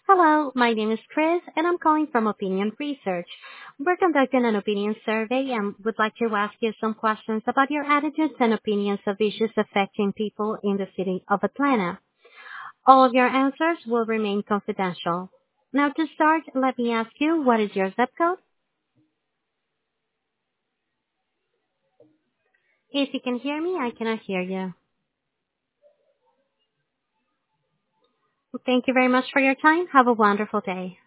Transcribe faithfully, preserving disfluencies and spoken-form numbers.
Hello, my name is Chris, and I'm calling from Opinion Research. We're conducting an opinion survey and would like to ask you some questions about your attitudes and opinions of issues affecting people in the city of Atlanta. All of your answers will remain confidential. Now to start, let me ask you, what is your zip code? If you can hear me, I cannot hear you. Thank you very much for your time. Have a wonderful day.